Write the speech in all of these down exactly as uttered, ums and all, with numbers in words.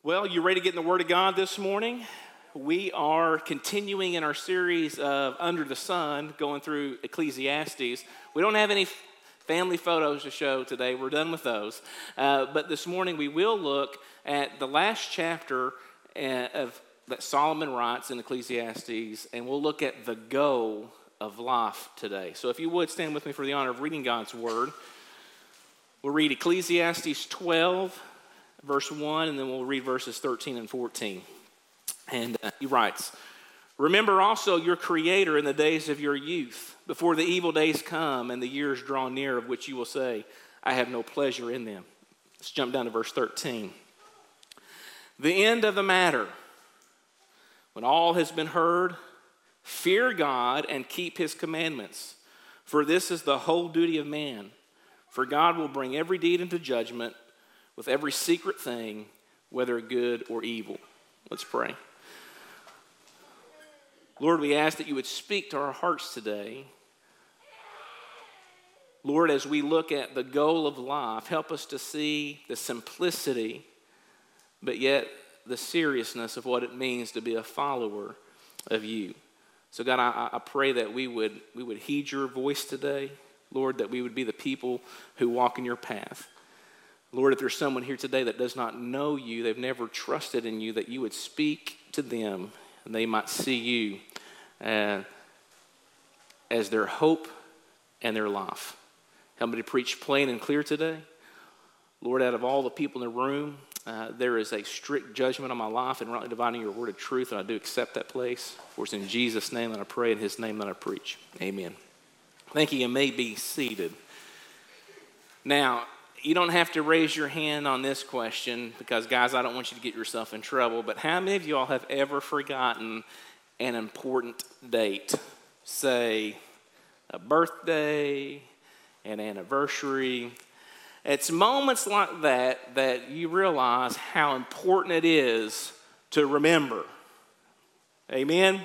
Well, you ready to get in the Word of God this morning? We are continuing in our series of Under the Sun, going through Ecclesiastes. We don't have any family photos to show today. We're done with those. Uh, but this morning we will look at the last chapter uh, of that Solomon writes in Ecclesiastes, and we'll look at the goal of life today. So if you would stand with me for the honor of reading God's Word. We'll read Ecclesiastes twelve, verse one, and then we'll read verses thirteen and fourteen. And uh, he writes, "Remember also your Creator in the days of your youth, before the evil days come and the years draw near, of which you will say, I have no pleasure in them." Let's jump down to verse thirteen. "The end of the matter, when all has been heard, fear God and keep his commandments, for this is the whole duty of man. For God will bring every deed into judgment with every secret thing, whether good or evil." Let's pray. Lord, we ask that you would speak to our hearts today. Lord, as we look at the goal of life, help us to see the simplicity, but yet the seriousness of what it means to be a follower of you. So God, I, I pray that we would, we would heed your voice today. Lord, that we would be the people who walk in your path. Lord, if there's someone here today that does not know you, they've never trusted in you, that you would speak to them and they might see you uh, as their hope and their life. Help me to preach plain and clear today. Lord, out of all the people in the room, uh, there is a strict judgment on my life and rightly dividing your word of truth, and I do accept that place. For it's in Jesus' name that I pray, in his name that I preach. Amen. Thank you. You may be seated. Now, you don't have to raise your hand on this question because, guys, I don't want you to get yourself in trouble, but how many of you all have ever forgotten an important date? Say, a birthday, an anniversary. It's moments like that that you realize how important it is to remember. Amen?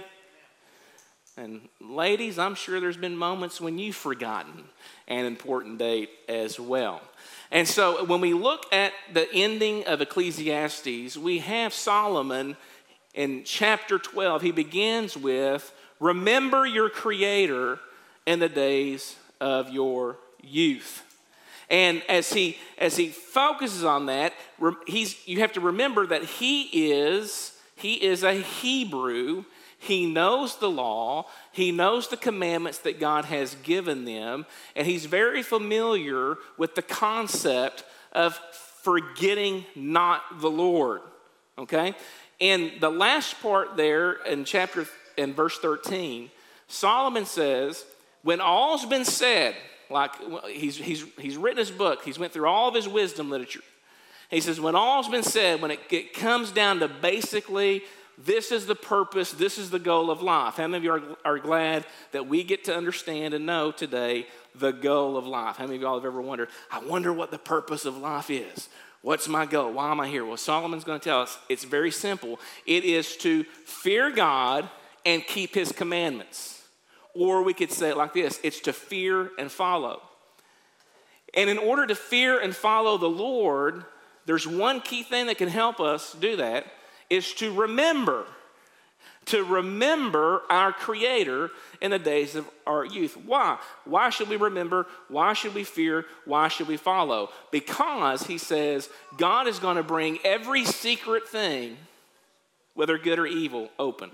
And ladies, I'm sure there's been moments when you've forgotten an important date as well. And so when we look at the ending of Ecclesiastes, we have Solomon in chapter twelve. He begins with, "Remember your Creator in the days of your youth." And as he as he focuses on that, he's you have to remember that he is he is a Hebrew. He knows the law. He knows the commandments that God has given them. And he's very familiar with the concept of forgetting not the Lord. Okay? In the last part there in chapter, in verse thirteen, Solomon says, when all's been said, like he's, he's, he's written his book. He's went through all of his wisdom literature. He says, when all's been said, when it, it comes down to basically, this is the purpose, this is the goal of life. How many of you are, are glad that we get to understand and know today the goal of life? How many of y'all have ever wondered, I wonder what the purpose of life is? What's my goal? Why am I here? Well, Solomon's going to tell us it's very simple. It is to fear God and keep his commandments. Or we could say it like this, it's to fear and follow. And in order to fear and follow the Lord, there's one key thing that can help us do that, is to remember, to remember our Creator in the days of our youth. Why? Why should we remember? Why should we fear? Why should we follow? Because, he says, God is going to bring every secret thing, whether good or evil, open.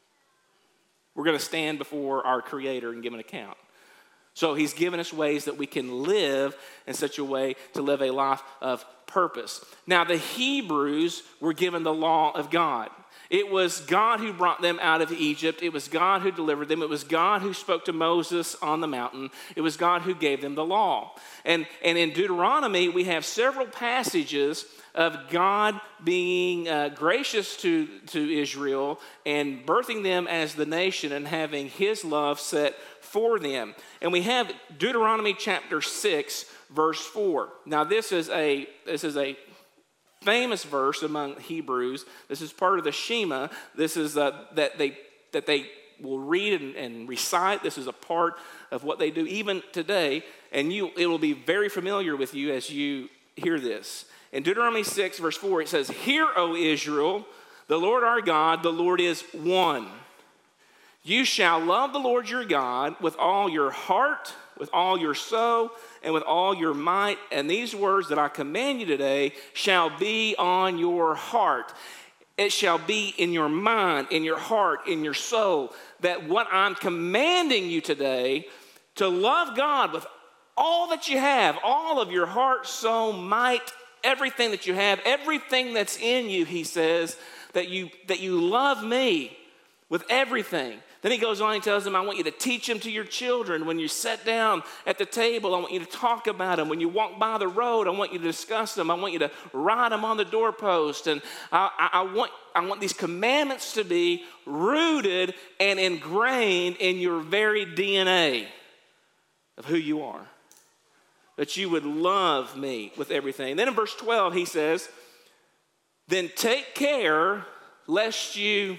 We're going to stand before our Creator and give an account. So he's given us ways that we can live in such a way to live a life of purpose. Now, the Hebrews were given the law of God. It was God who brought them out of Egypt. It was God who delivered them. It was God who spoke to Moses on the mountain. It was God who gave them the law. And, and in Deuteronomy, we have several passages of God being uh, gracious to, to Israel and birthing them as the nation and having his love set for them. And we have Deuteronomy chapter six, verse four. Now this is a this is a famous verse among Hebrews. This is part of the Shema. This is uh, that they that they will read and, and recite. This is a part of what they do even today. And you, it will be very familiar with you as you hear this. In Deuteronomy six, verse four, it says, "Hear, O Israel, the Lord our God, the Lord is one. You shall love the Lord your God with all your heart, with all your soul, and with all your might. And these words that I command you today shall be on your heart." It shall be in your mind, in your heart, in your soul, that what I'm commanding you today, to love God with all that you have, all of your heart, soul, might, everything that you have, everything that's in you, he says, that you, that you love me with everything. Then he goes on and tells them, I want you to teach them to your children. When you sit down at the table, I want you to talk about them. When you walk by the road, I want you to discuss them. I want you to write them on the doorpost. And I, I, I, want, I want these commandments to be rooted and ingrained in your very D N A of who you are. That you would love me with everything. Then in verse twelve, he says, then take care lest you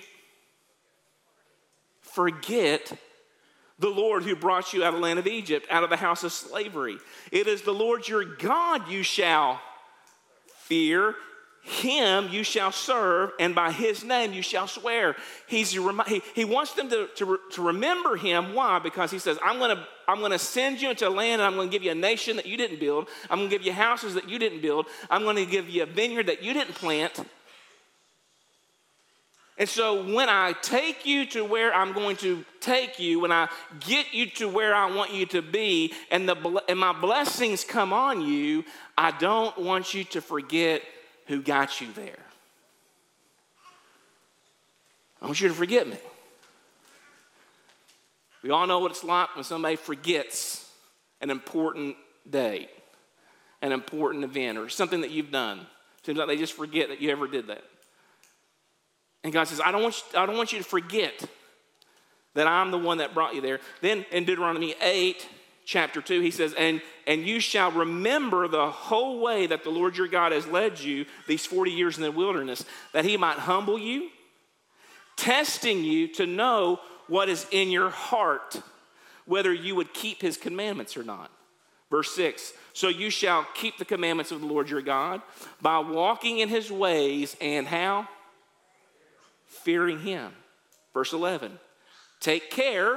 forget the Lord who brought you out of the land of Egypt, out of the house of slavery. It is the Lord your God you shall fear. Him you shall serve, and by his name you shall swear. He's, he, he wants them to, to, to remember him. Why? Because he says, I'm going to I'm going to send you into a land, and I'm going to give you a nation that you didn't build. I'm going to give you houses that you didn't build. I'm going to give you a vineyard that you didn't plant. And so when I take you to where I'm going to take you, when I get you to where I want you to be, and, the, and my blessings come on you, I don't want you to forget who got you there. I want you to forget me. We all know what it's like when somebody forgets an important day, an important event, or something that you've done. Seems like they just forget that you ever did that. And God says, I don't want you, I don't want you to forget that I'm the one that brought you there. Then in Deuteronomy eight, chapter two, he says, and, and you shall remember the whole way that the Lord your God has led you these forty years in the wilderness, that he might humble you, testing you to know what is in your heart, whether you would keep his commandments or not. Verse six, so you shall keep the commandments of the Lord your God by walking in his ways, and how? Fearing him. Verse eleven, take care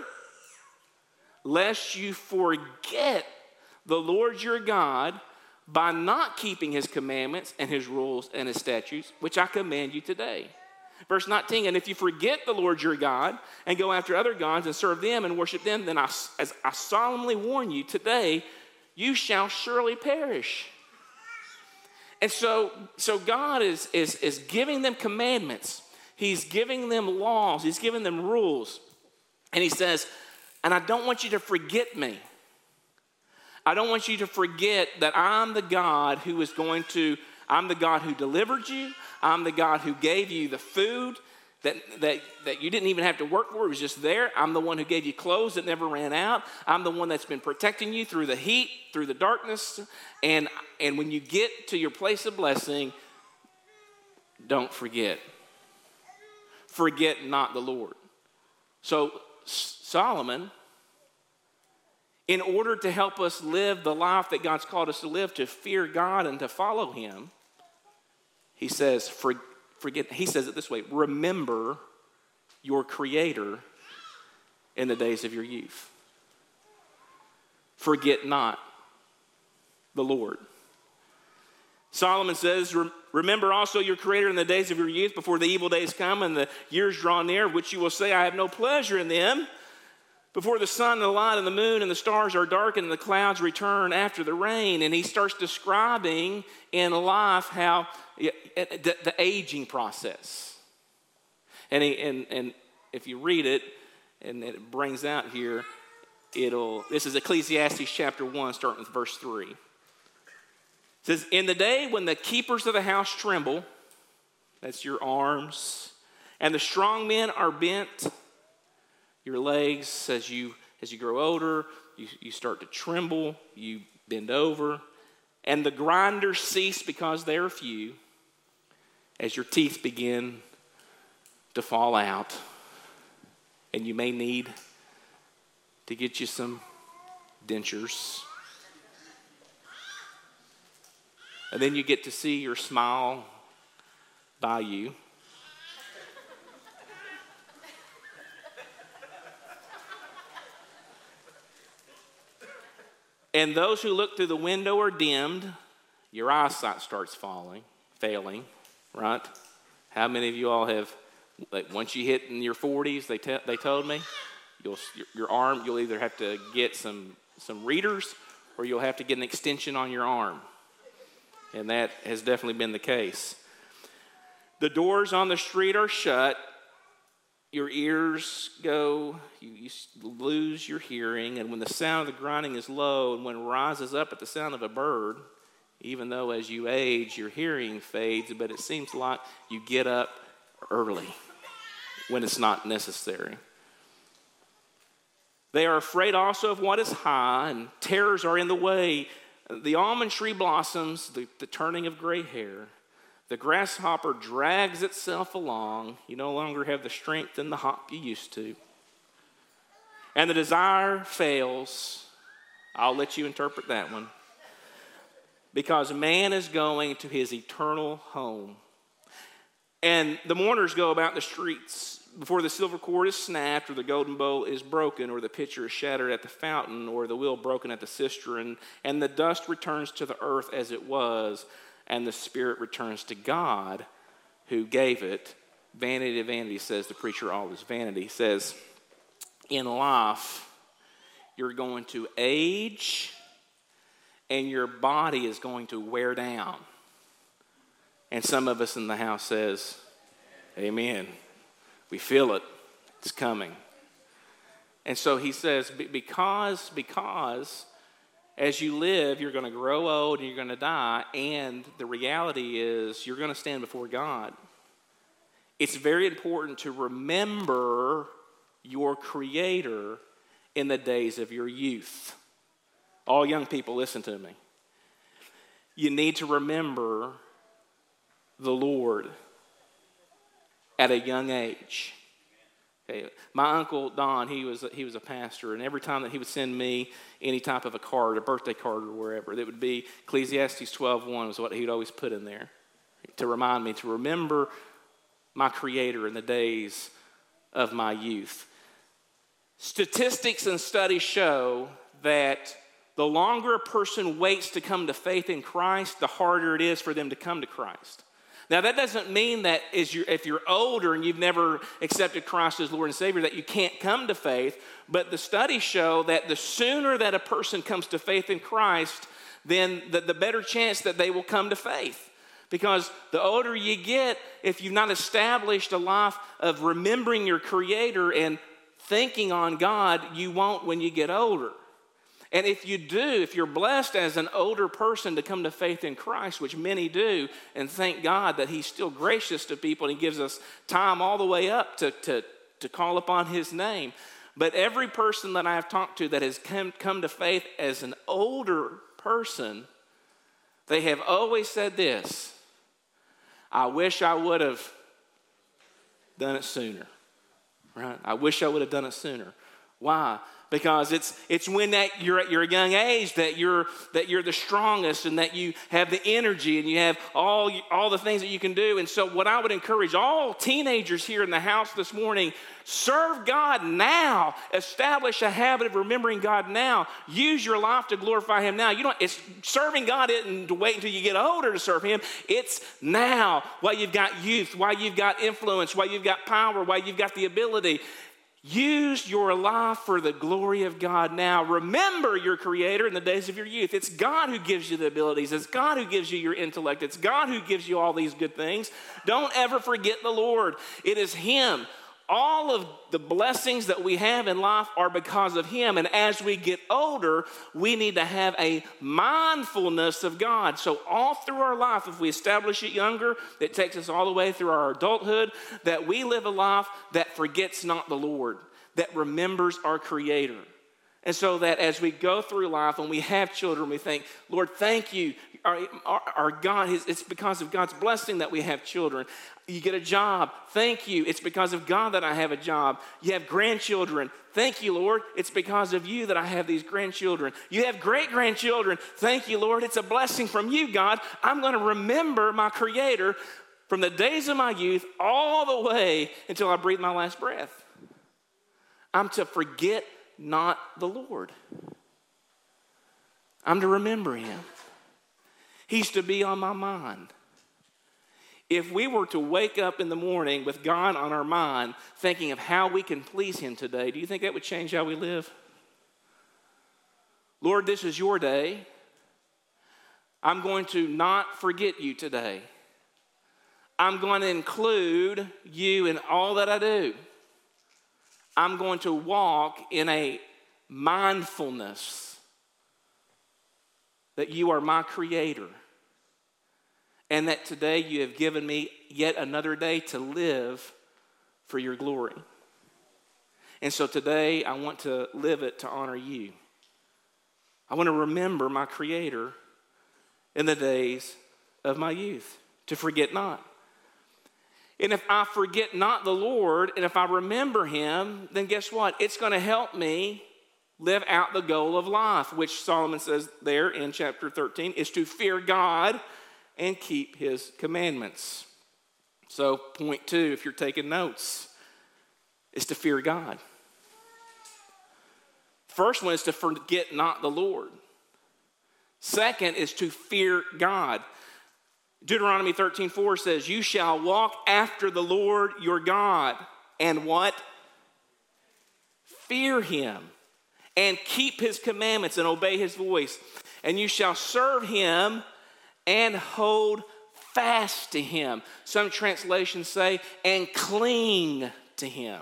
lest you forget the Lord your God by not keeping his commandments and his rules and his statutes, which I command you today. Verse nineteen, and if you forget the Lord your God and go after other gods and serve them and worship them, then I, as I solemnly warn you today, you shall surely perish. And so, so God is, is, is giving them commandments. He's giving them laws. He's giving them rules. And he says, and I don't want you to forget me. I don't want you to forget that I'm the God who is going to, I'm the God who delivered you. I'm the God who gave you the food that, that, that you didn't even have to work for. It was just there. I'm the one who gave you clothes that never ran out. I'm the one that's been protecting you through the heat, through the darkness. And, and when you get to your place of blessing, don't forget. Forget not the Lord. So Solomon, in order to help us live the life that God's called us to live, to fear God and to follow him, he says, for, forget, he says it this way, remember your Creator in the days of your youth. Forget not the Lord. Solomon says, remember also your Creator in the days of your youth, before the evil days come and the years draw near, which you will say, I have no pleasure in them. Before the sun and the light and the moon and the stars are darkened and the clouds return after the rain. And he starts describing in life how the, the aging process. And, he, and, and if you read it, and it brings out here, it'll, this is Ecclesiastes chapter one, starting with verse three. It says, in the day when the keepers of the house tremble, that's your arms, and the strong men are bent, your legs, as you as you grow older, you, you start to tremble, you bend over, and the grinders cease because they are few, as your teeth begin to fall out, and you may need to get you some dentures. And then you get to see your smile by you. And those who look through the window are dimmed. Your eyesight starts falling, failing, right? How many of you all have, like, once you hit in your forties, they te- they told me, you'll your, your arm, you'll either have to get some some readers or you'll have to get an extension on your arm. And that has definitely been the case. The doors on the street are shut. Your ears go, you, you lose your hearing, and when the sound of the grinding is low, and when it rises up at the sound of a bird, even though as you age, your hearing fades, but it seems like you get up early when it's not necessary. They are afraid also of what is high, and terrors are in the way. The almond tree blossoms, the, the turning of gray hair. The grasshopper drags itself along. You no longer have the strength and the hop you used to. And the desire fails. I'll let you interpret that one. Because man is going to his eternal home. And the mourners go about the streets before the silver cord is snapped, or the golden bowl is broken, or the pitcher is shattered at the fountain, or the wheel broken at the cistern, and the dust returns to the earth as it was, and the spirit returns to God who gave it. Vanity of vanity, says the preacher, all is vanity. He says, in life, you're going to age, and your body is going to wear down. And some of us in the house says, amen. We feel it. It's coming. And so he says, because, because as you live, you're going to grow old and you're going to die, and the reality is you're going to stand before God. It's very important to remember your Creator in the days of your youth. All young people, listen to me. You need to remember the Lord at a young age. Okay. My uncle Don, he was he was a pastor, and every time that he would send me any type of a card, a birthday card or wherever, that would be Ecclesiastes twelve one was what he'd always put in there to remind me to remember my Creator in the days of my youth. Statistics and studies show that the longer a person waits to come to faith in Christ, the harder it is for them to come to Christ. Now, that doesn't mean that as you're, if you're older and you've never accepted Christ as Lord and Savior, that you can't come to faith. But the studies show that the sooner that a person comes to faith in Christ, then the, the better chance that they will come to faith. Because the older you get, if you've not established a life of remembering your Creator and thinking on God, you won't when you get older. And if you do, if you're blessed as an older person to come to faith in Christ, which many do, and thank God that He's still gracious to people and He gives us time all the way up to, to, to call upon His name. But every person that I have talked to that has come, come to faith as an older person, they have always said this: I wish I would have done it sooner. Right? I wish I would have done it sooner. Why? Because it's it's when that you're at your young age that you're that you're the strongest and that you have the energy and you have all all the things that you can do. And so what I would encourage all teenagers here in the house this morning, serve God now. Establish a habit of remembering God now. Use your life to glorify Him now. You don't it's serving God isn't to wait until you get older to serve Him. It's now, while you've got youth, while you've got influence, while you've got power, while you've got the ability. Use your life for the glory of God now. Remember your Creator in the days of your youth. It's God who gives you the abilities. It's God who gives you your intellect. It's God who gives you all these good things. Don't ever forget the Lord. It is Him. All of the blessings that we have in life are because of Him. And as we get older, we need to have a mindfulness of God. So all through our life, if we establish it younger, it takes us all the way through our adulthood, that we live a life that forgets not the Lord, that remembers our Creator. And so that as we go through life and we have children, we think, Lord, thank you. Our, our, our God, it's because of God's blessing that we have children. You get a job. Thank you. It's because of God that I have a job. You have grandchildren. Thank you, Lord. It's because of you that I have these grandchildren. You have great-grandchildren. Thank you, Lord. It's a blessing from you, God. I'm going to remember my Creator from the days of my youth all the way until I breathe my last breath. I'm to forget not the Lord. I'm to remember him. He's to be on my mind. If we were to wake up in the morning with God on our mind, thinking of how we can please him today, do you think that would change how we live? Lord, this is your day. I'm going to not forget you today. I'm going to include you in all that I do. I'm going to walk in a mindfulness that you are my Creator and that today you have given me yet another day to live for your glory. And so today I want to live it to honor you. I want to remember my Creator in the days of my youth, to forget not. And if I forget not the Lord, and if I remember him, then guess what? It's going to help me live out the goal of life, which Solomon says there in chapter thirteen, is to fear God and keep his commandments. So point two, if you're taking notes, is to fear God. First one is to forget not the Lord. Second is to fear God. Deuteronomy thirteen four says, you shall walk after the Lord your God and what? Fear him and keep his commandments and obey his voice. And you shall serve him and hold fast to him. Some translations say, and cling to him.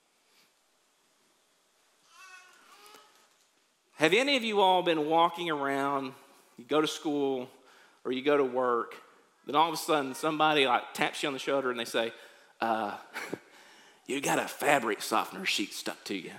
Have any of you all been walking around, you go to school or you go to work, then all of a sudden somebody like taps you on the shoulder and they say, uh, you got a fabric softener sheet stuck to you.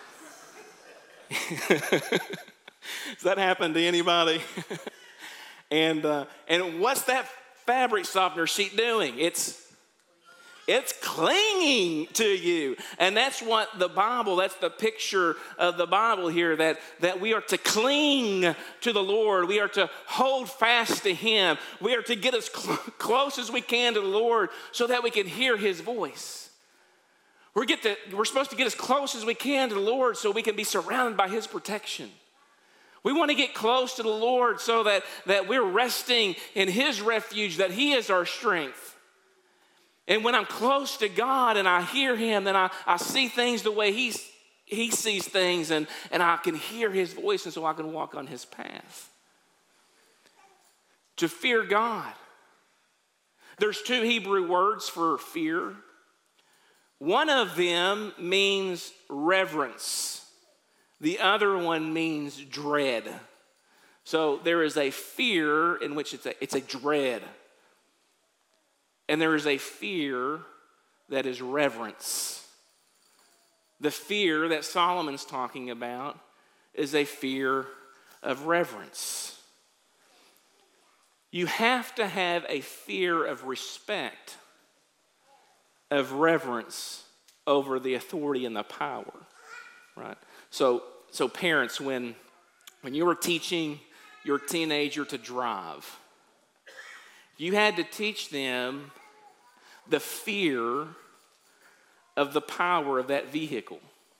Does that happen to anybody? and uh, and what's that fabric softener sheet doing? It's It's clinging to you. And that's what the Bible, that's the picture of the Bible here, that, that we are to cling to the Lord. We are to hold fast to him. We are to get as cl- close as we can to the Lord so that we can hear his voice. We're, get to, we're supposed to get as close as we can to the Lord so we can be surrounded by his protection. We want to get close to the Lord so that, that we're resting in his refuge, that he is our strength. And when I'm close to God and I hear him, then I, I see things the way he's, he sees things, and, and I can hear his voice, and so I can walk on his path. To fear God. There's two Hebrew words for fear. One of them means reverence. The other one means dread. So there is a fear in which it's a, it's a dread. And there is a fear that is reverence. The fear that Solomon's talking about is a fear of reverence. You have to have a fear of respect, of reverence over the authority and the power, right? So, so parents, when, when you were teaching your teenager to drive, you had to teach them the fear of the power of that vehicle.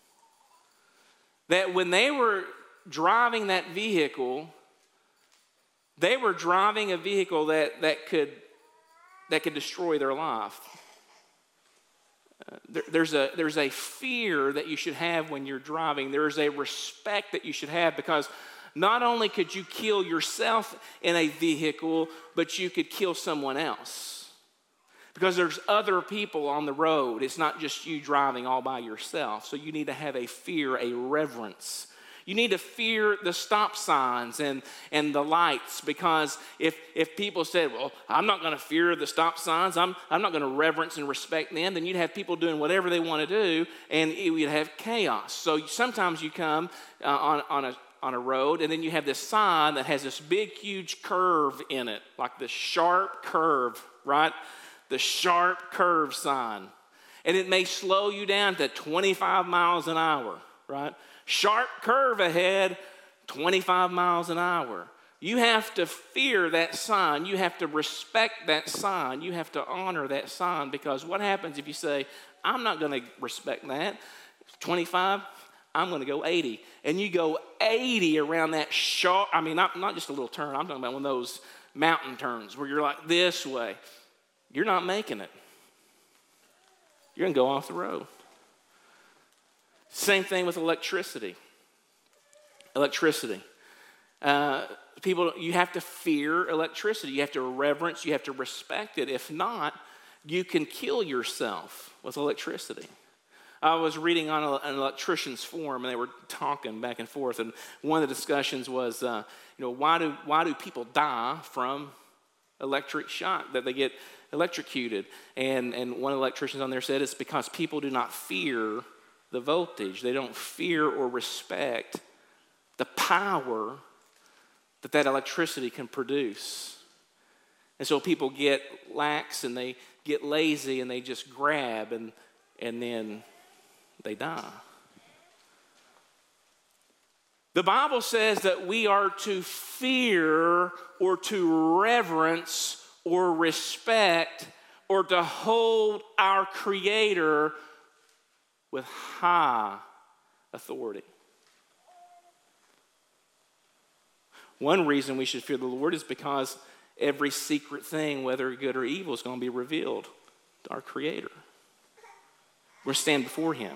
That when they were driving that vehicle, they were driving a vehicle that, that could that could destroy their life. Uh, there, there's a there's a fear that you should have when you're driving. There's a respect that you should have, because not only could you kill yourself in a vehicle, but you could kill someone else. Because there's other people on the road. It's not just you driving all by yourself. So you need to have a fear, a reverence. You need to fear the stop signs and, and the lights, because if, if people said, well, I'm not going to fear the stop signs, I'm, I'm not going to reverence and respect them, then you'd have people doing whatever they want to do, and it would have chaos. So sometimes you come uh, on, on, a, on a road, and then you have this sign that has this big, huge curve in it, like the sharp curve, right? The sharp curve sign. And it may slow you down to twenty-five miles an hour, right? Sharp curve ahead, twenty-five miles an hour. You have to fear that sign. You have to respect that sign. You have to honor that sign, because what happens if you say, I'm not going to respect that, twenty-five, I'm going to go eighty. And you go eighty around that sharp, I mean, not, not just a little turn. I'm talking about one of those mountain turns where you're like this way. You're not making it. You're going to go off the road. Same thing with electricity. Electricity. Uh, people, you have to fear electricity. You have to reverence, you have to respect it. If not, you can kill yourself with electricity. I was reading on a, an electrician's forum, and they were talking back and forth, and one of the discussions was, uh, you know, why do why do people die from electric shock, that they get electrocuted? And and one of the electricians on there said it's because people do not fear the voltage. They don't fear or respect the power that that electricity can produce. And so people get lax and they get lazy and they just grab and and then they die. The Bible says that we are to fear or to reverence or respect or to hold our Creator with high authority. One reason we should fear the Lord is because every secret thing, whether good or evil, is going to be revealed to our Creator. We're going to stand before Him.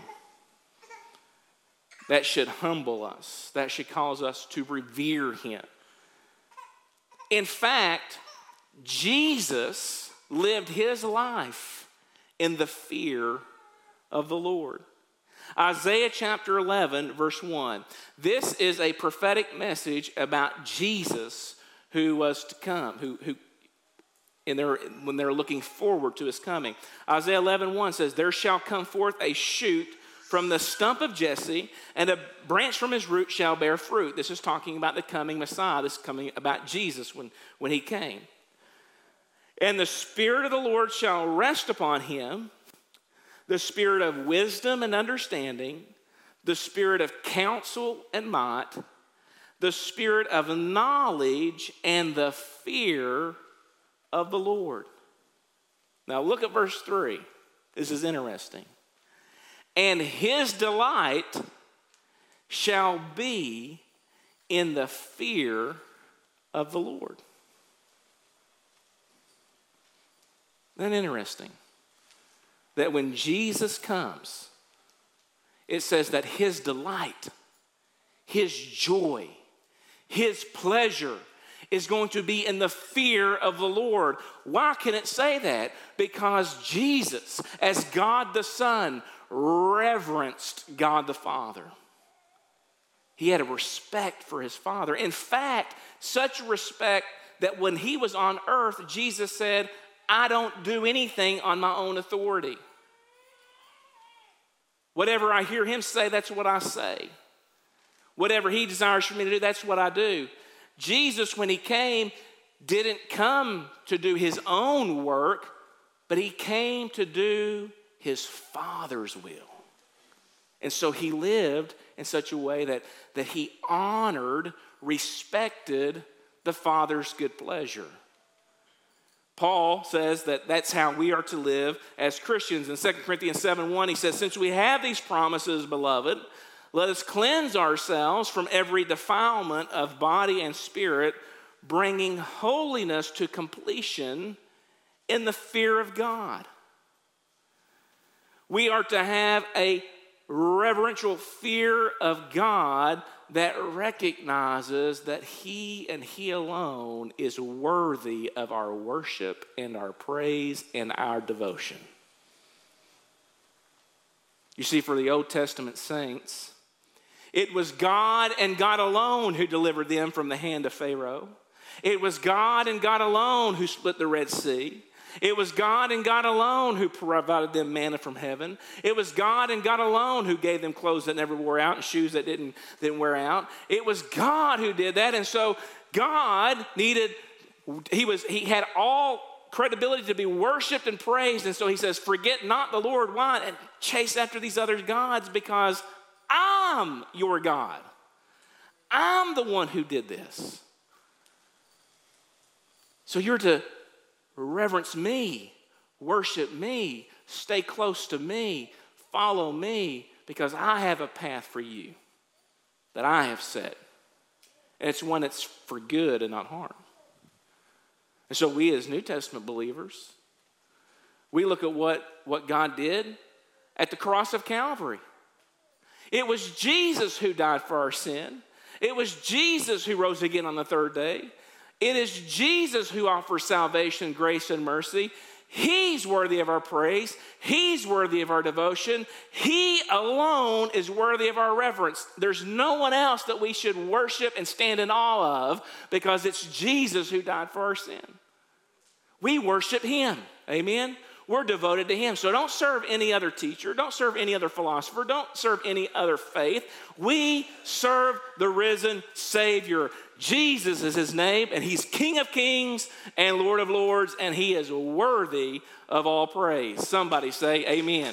That should humble us. That should cause us to revere Him. In fact, Jesus lived His life in the fear of the Lord. Isaiah chapter eleven, verse one. This is a prophetic message about Jesus who was to come, who, who in their, when they're looking forward to His coming. Isaiah eleven, one says, there shall come forth a shoot from the stump of Jesse, and a branch from his root shall bear fruit. This is talking about the coming Messiah. This is coming about Jesus when, when He came. And the Spirit of the Lord shall rest upon Him, the Spirit of wisdom and understanding, the Spirit of counsel and might, the Spirit of knowledge and the fear of the Lord. Now look at verse three. This is interesting. And His delight shall be in the fear of the Lord. Isn't that interesting? That when Jesus comes, it says that His delight, His joy, His pleasure is going to be in the fear of the Lord. Why can it say that? Because Jesus, as God the Son, reverenced God the Father. He had a respect for His Father. In fact, such respect that when He was on earth, Jesus said, I don't do anything on my own authority. Whatever I hear Him say, that's what I say. Whatever He desires for me to do, that's what I do. Jesus, when He came, didn't come to do His own work, but He came to do His Father's will. And so He lived in such a way that, that He honored, respected the Father's good pleasure. Paul says that that's how we are to live as Christians. In Second Corinthians seven one, he says, since we have these promises, beloved, let us cleanse ourselves from every defilement of body and spirit, bringing holiness to completion in the fear of God. We are to have a reverential fear of God that recognizes that He and He alone is worthy of our worship and our praise and our devotion. You see, for the Old Testament saints, It was God and God alone who delivered them from the hand of Pharaoh. It was God and God alone who split the Red Sea. It was God and God alone who provided them manna from heaven. It was God and God alone who gave them clothes that never wore out and shoes that didn't, didn't wear out. It was God who did that. And so God needed, he was, he had all credibility to be worshiped and praised. And so he says, forget not the Lord. Why? And chase after these other gods, because I'm your God. I'm the one who did this. So you're to reverence me, worship me, stay close to me, follow me, because I have a path for you that I have set. And it's one that's for good and not harm. And so we as New Testament believers, we look at what, what God did at the cross of Calvary. It was Jesus who died for our sin. It was Jesus who rose again on the third day. It is Jesus who offers salvation, grace, and mercy. He's worthy of our praise. He's worthy of our devotion. He alone is worthy of our reverence. There's no one else that we should worship and stand in awe of, because it's Jesus who died for our sin. We worship him. Amen? We're devoted to him. So don't serve any other teacher. Don't serve any other philosopher. Don't serve any other faith. We serve the risen Savior. Jesus is his name, and he's King of kings and Lord of lords, and he is worthy of all praise. Somebody say amen.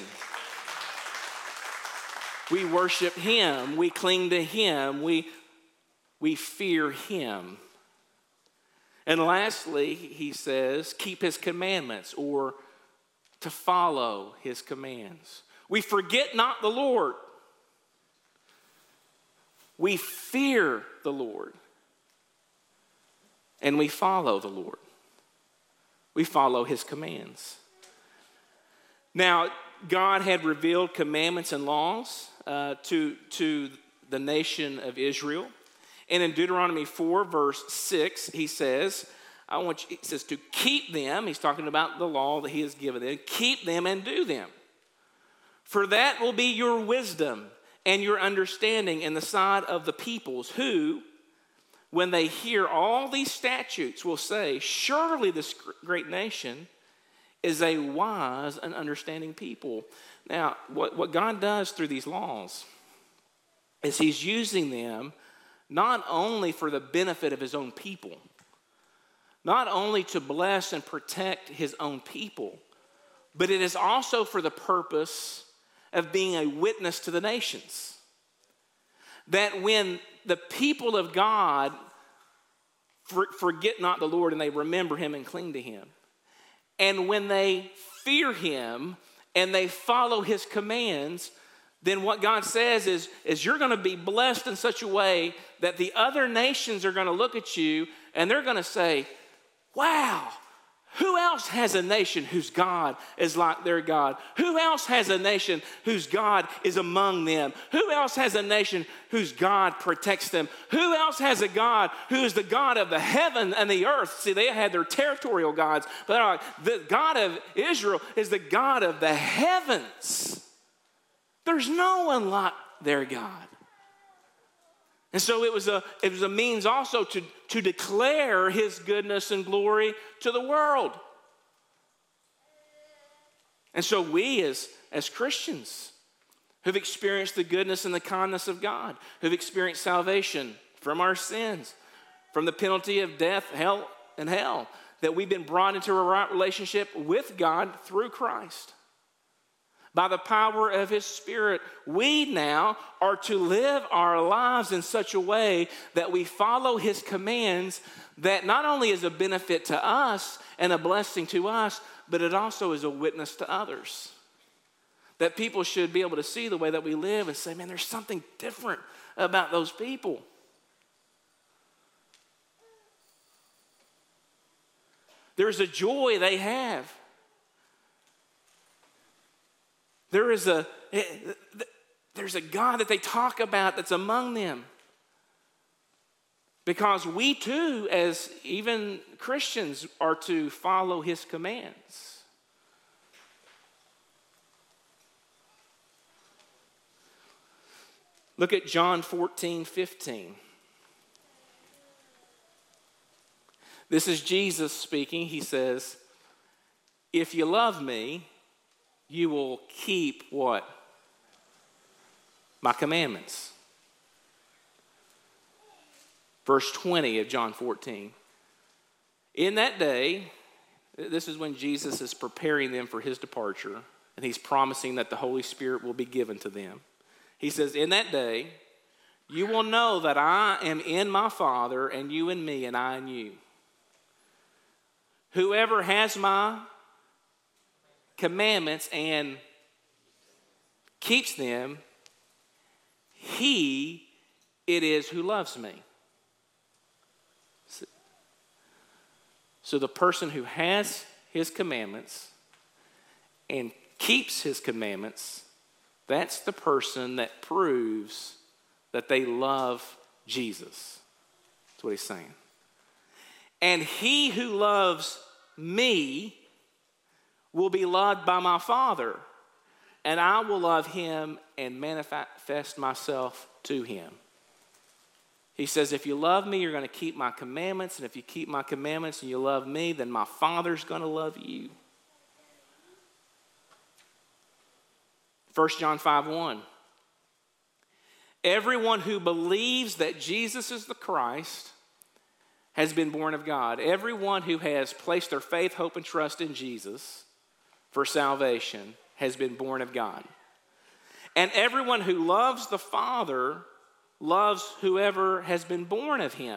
We worship him. We cling to him. We, we fear him. And lastly, he says, keep his commandments, or to follow his commands. We forget not the Lord. We fear the Lord. And we follow the Lord. We follow his commands. Now, God had revealed commandments and laws uh, to, to the nation of Israel. And in Deuteronomy four, verse six, he says, I want you, he says to keep them. He's talking about the law that he has given them. Keep them and do them. For that will be your wisdom and your understanding in the sight of the peoples, who, when they hear all these statutes, will say, surely this great nation is a wise and understanding people. Now, what, what God does through these laws is he's using them not only for the benefit of his own people, not only to bless and protect his own people, but it is also for the purpose of being a witness to the nations. That when the people of God for, forget not the Lord and they remember him and cling to him, and when they fear him and they follow his commands, then what God says is, is you're going to be blessed in such a way that the other nations are going to look at you and they're going to say, wow, who else has a nation whose God is like their God? Who else has a nation whose God is among them? Who else has a nation whose God protects them? Who else has a God who is the God of the heaven and the earth? See, they had their territorial gods, but like, the God of Israel is the God of the heavens. There's no one like their God. And so it was a, it was a means also to, to declare his goodness and glory to the world. And so we as, as Christians who've experienced the goodness and the kindness of God, who've experienced salvation from our sins, from the penalty of death, hell, and hell, that we've been brought into a right relationship with God through Christ. By the power of his Spirit, we now are to live our lives in such a way that we follow his commands, that not only is a benefit to us and a blessing to us, but it also is a witness to others. That people should be able to see the way that we live and say, man, there's something different about those people. There's a joy they have. There is a, there's a God that they talk about that's among them. Because we too, as even Christians, are to follow his commands. Look at John fourteen fifteen. This is Jesus speaking. He says, if you love me, you will keep what? My commandments. Verse twenty of John fourteen. In that day, this is when Jesus is preparing them for his departure, and he's promising that the Holy Spirit will be given to them. He says, in that day, you will know that I am in my Father, and you in me, and I in you. Whoever has my commandments and keeps them, he it is who loves me. So the person who has his commandments and keeps his commandments, that's the person that proves that they love Jesus. That's what he's saying. And he who loves me will be loved by my Father, and I will love him and manifest myself to him. He says, if you love me, you're going to keep my commandments, and if you keep my commandments and you love me, then my Father's going to love you. First John five one. Everyone who believes that Jesus is the Christ has been born of God. Everyone who has placed their faith, hope, and trust in Jesus for salvation has been born of God. And everyone who loves the Father loves whoever has been born of him.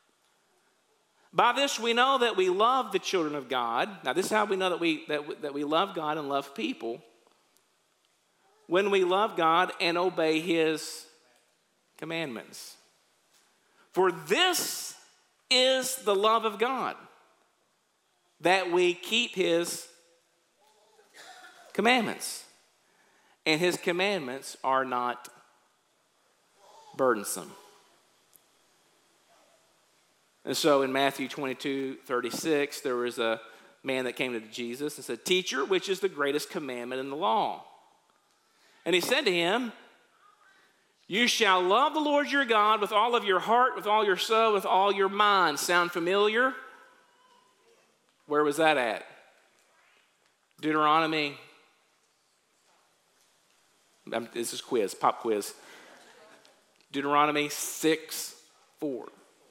By this we know that we love the children of God. Now this is how we know that we, that, that we love God and love people. When we love God and obey his commandments. For this is the love of God, that we keep his commandments. And his commandments are not burdensome. And so in Matthew twenty-two thirty-six, there was a man that came to Jesus and said, Teacher, which is the greatest commandment in the law? And he said to him, you shall love the Lord your God with all of your heart, with all your soul, with all your mind. Sound familiar? Where was that at? Deuteronomy. This is quiz, pop quiz. Deuteronomy six four.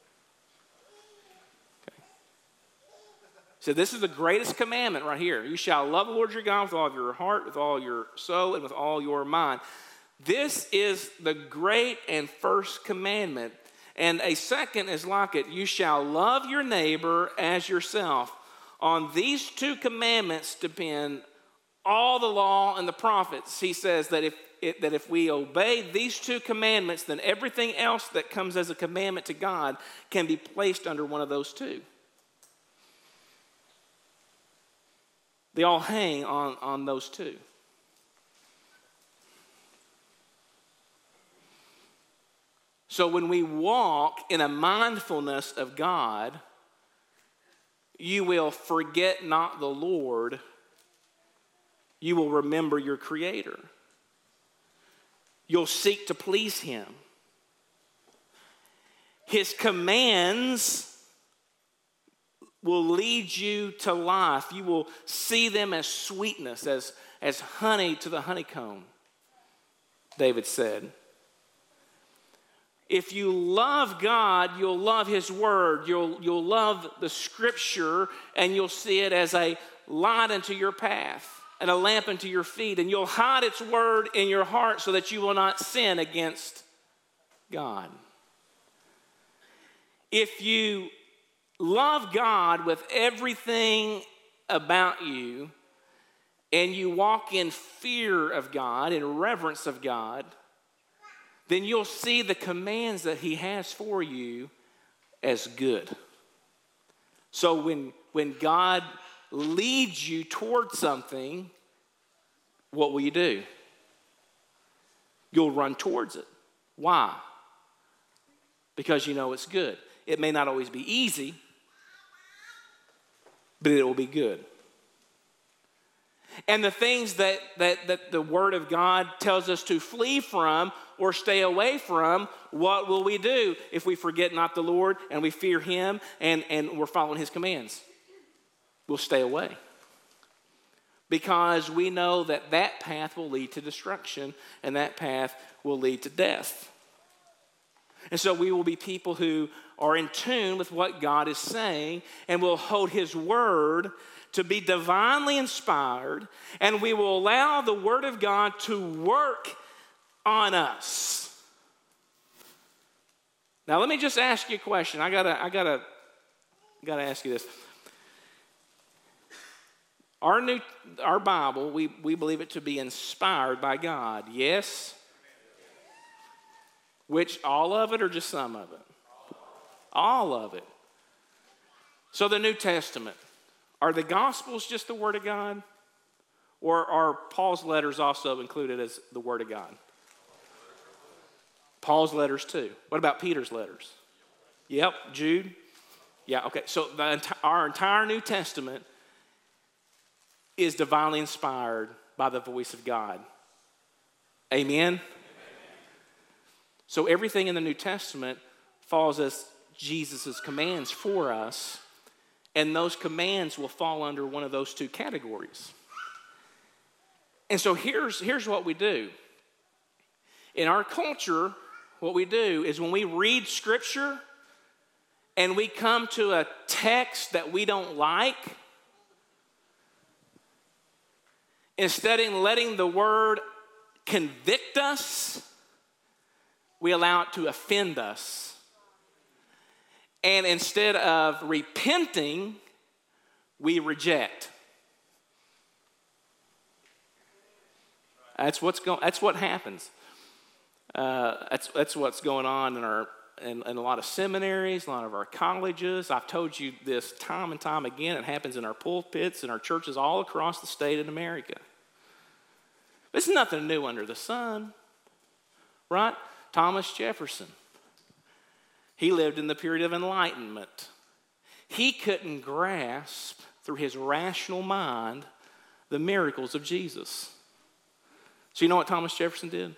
Okay. So this is the greatest commandment right here. You shall love the Lord your God with all of your heart, with all your soul, and with all your mind. This is the great and first commandment. And a second is like it. You shall love your neighbor as yourself. On these two commandments depend all the law and the prophets. He says that if it, that if we obey these two commandments, then everything else that comes as a commandment to God can be placed under one of those two. They all hang on, on those two. So when we walk in a mindfulness of God, you will forget not the Lord. You will remember your Creator. You'll seek to please him. His commands will lead you to life. You will see them as sweetness, as, as honey to the honeycomb, David said. If you love God, you'll love his word. You'll, you'll love the scripture, and you'll see it as a light unto your path and a lamp unto your feet. And you'll hide its word in your heart so that you will not sin against God. If you love God with everything about you, and you walk in fear of God, in reverence of God, then you'll see the commands that he has for you as good. So when, when God leads you toward something, what will you do? You'll run towards it. Why? Because you know it's good. It may not always be easy, but it will be good. And the things that, that, that the Word of God tells us to flee from or stay away from, what will we do if we forget not the Lord and we fear Him and, and we're following His commands? We'll stay away. Because we know that that path will lead to destruction and that path will lead to death. And so we will be people who are in tune with what God is saying and will hold His Word to be divinely inspired, and we will allow the Word of God to work on us. Now let me just ask you a question. I gotta, I gotta, gotta ask you this. Our new, our Bible, we, we believe it to be inspired by God. Yes? Which, all of it or just some of it? All of it. So the New Testament, are the Gospels just the Word of God? Or are Paul's letters also included as the Word of God? Paul's letters too. What about Peter's letters? Yep, Jude. Yeah, okay. So the, our entire New Testament is divinely inspired by the voice of God. Amen? Amen? So everything in the New Testament falls as Jesus' commands for us, and those commands will fall under one of those two categories. And so here's, here's what we do. In our culture, what we do is when we read Scripture and we come to a text that we don't like, instead of letting the Word convict us, we allow it to offend us. And instead of repenting, we reject. That's what's going. That's what happens. Uh, that's that's what's going on in our in, in a lot of seminaries, a lot of our colleges. I've told you this time and time again. It happens in our pulpits and our churches all across the state of America. It's nothing new under the sun, right? Thomas Jefferson. He lived in the period of enlightenment. He couldn't grasp through his rational mind the miracles of Jesus. So you know what Thomas Jefferson did?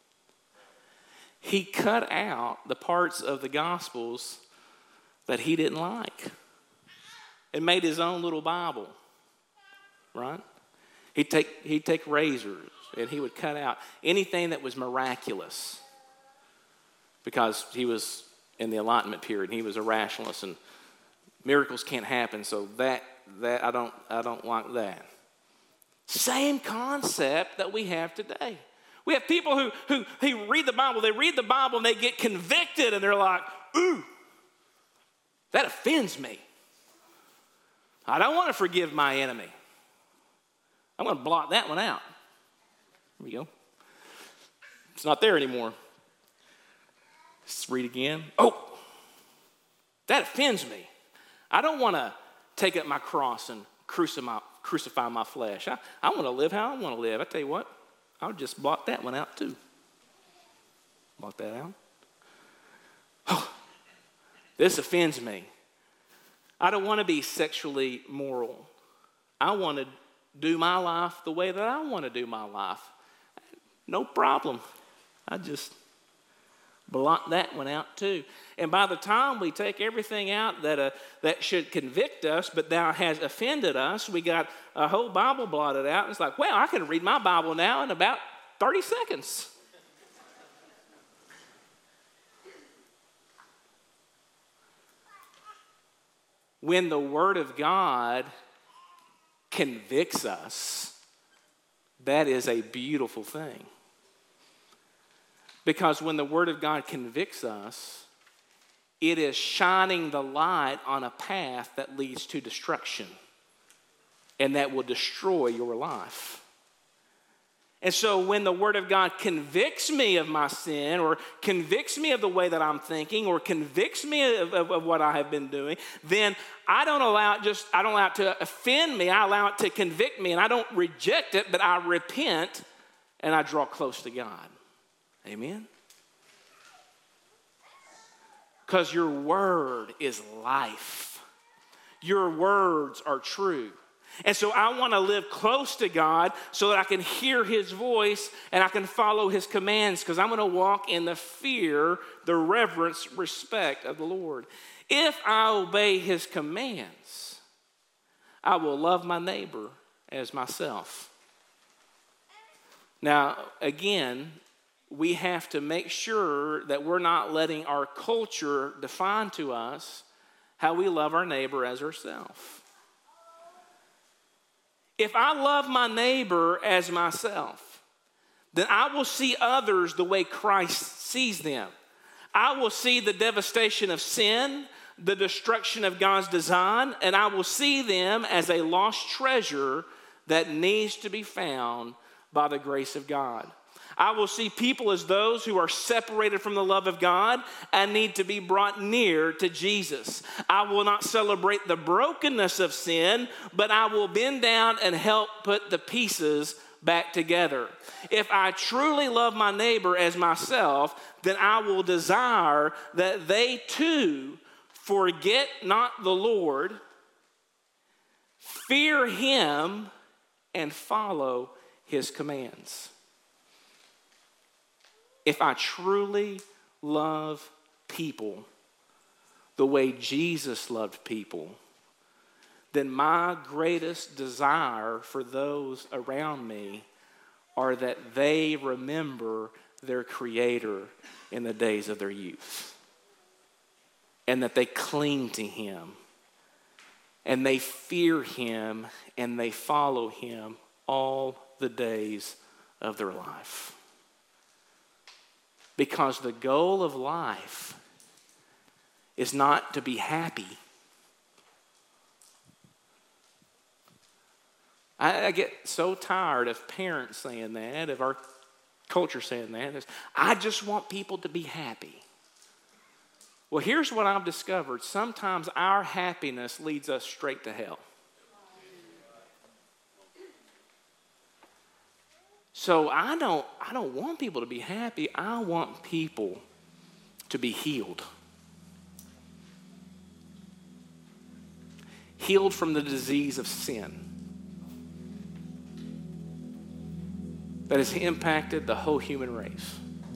He cut out the parts of the Gospels that he didn't like and made his own little Bible, right? He'd take, he'd take razors and he would cut out anything that was miraculous because he was in the Enlightenment period and he was a rationalist and miracles can't happen, so that that I don't I don't like that. Same concept that we have today. We have people who, who, who read the Bible, they read the Bible and they get convicted and they're like, ooh, that offends me. I don't want to forgive my enemy. I'm going to blot that one out. There we go. It's not there anymore. Let's read again. Oh, that offends me. I don't want to take up my cross and crucify, crucify my flesh. I, I want to live how I want to live. I tell you what, I'll just blot that one out too. Blot that out. Oh, this offends me. I don't want to be sexually moral. I want to do my life the way that I want to do my life. No problem. I just blot that one out too. And by the time we take everything out that uh, that should convict us, but now has offended us, we got a whole Bible blotted out. And it's like, well, I can read my Bible now in about thirty seconds. When the Word of God convicts us, that is a beautiful thing. Because when the Word of God convicts us, it is shining the light on a path that leads to destruction and that will destroy your life. And so when the Word of God convicts me of my sin or convicts me of the way that I'm thinking or convicts me of, of, of what I have been doing, then I don't allow it just, I don't allow it to offend me. I allow it to convict me, and I don't reject it, but I repent and I draw close to God. Amen? Because your word is life. Your words are true. And so I want to live close to God so that I can hear his voice and I can follow his commands, because I'm going to walk in the fear, the reverence, respect of the Lord. If I obey his commands, I will love my neighbor as myself. Now, again, we have to make sure that we're not letting our culture define to us how we love our neighbor as ourselves. If I love my neighbor as myself, then I will see others the way Christ sees them. I will see the devastation of sin, the destruction of God's design, and I will see them as a lost treasure that needs to be found by the grace of God. I will see people as those who are separated from the love of God and need to be brought near to Jesus. I will not celebrate the brokenness of sin, but I will bend down and help put the pieces back together. If I truly love my neighbor as myself, then I will desire that they too forget not the Lord, fear him, and follow his commands. If I truly love people the way Jesus loved people, then my greatest desire for those around me are that they remember their Creator in the days of their youth, and that they cling to him, and they fear him, and they follow him all the days of their life. Because the goal of life is not to be happy. I, I get so tired of parents saying that, of our culture saying that. I just want people to be happy. Well, here's what I've discovered. Sometimes our happiness leads us straight to hell. So I don't, I don't want people to be happy. I want people to be healed. Healed from the disease of sin that has impacted the whole human race,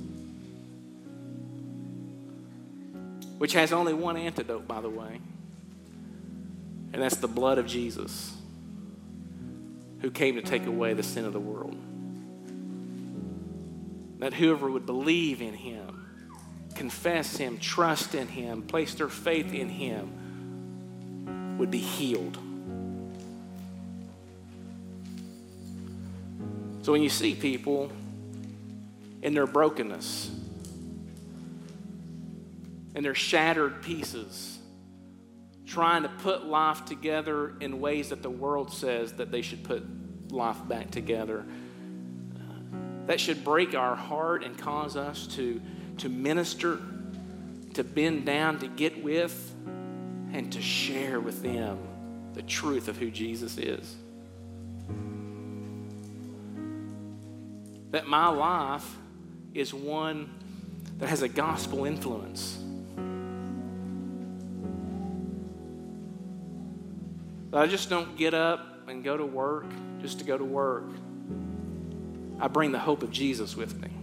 which has only one antidote, by the way, and that's the blood of Jesus, who came to take away the sin of the world. That whoever would believe in him, confess him, trust in him, place their faith in him, would be healed. So when you see people in their brokenness, in their shattered pieces, trying to put life together in ways that the world says that they should put life back together, that should break our heart and cause us to, to minister, to bend down, to get with, and to share with them the truth of who Jesus is. That my life is one that has a gospel influence. That I just don't get up and go to work just to go to work. I bring the hope of Jesus with me.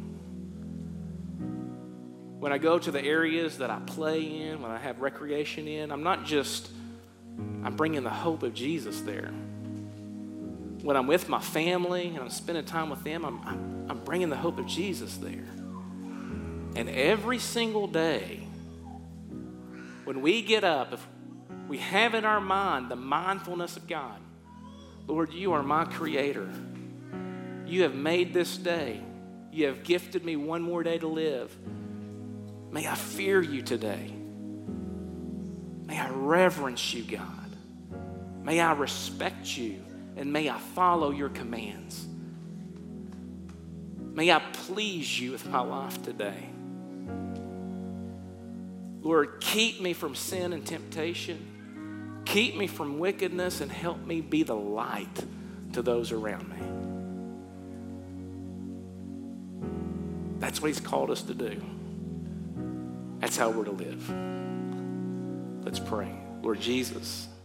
When I go to the areas that I play in, when I have recreation in, I'm not just, I'm bringing the hope of Jesus there. When I'm with my family and I'm spending time with them, I'm, I'm, I'm bringing the hope of Jesus there. And every single day, when we get up, if we have in our mind the mindfulness of God, Lord, you are my creator. You have made this day. You have gifted me one more day to live. May I fear you today. May I reverence you, God. May I respect you, and may I follow your commands. May I please you with my life today. Lord, keep me from sin and temptation. Keep me from wickedness and help me be the light to those around me. That's what he's called us to do. That's how we're to live. Let's pray. Lord Jesus,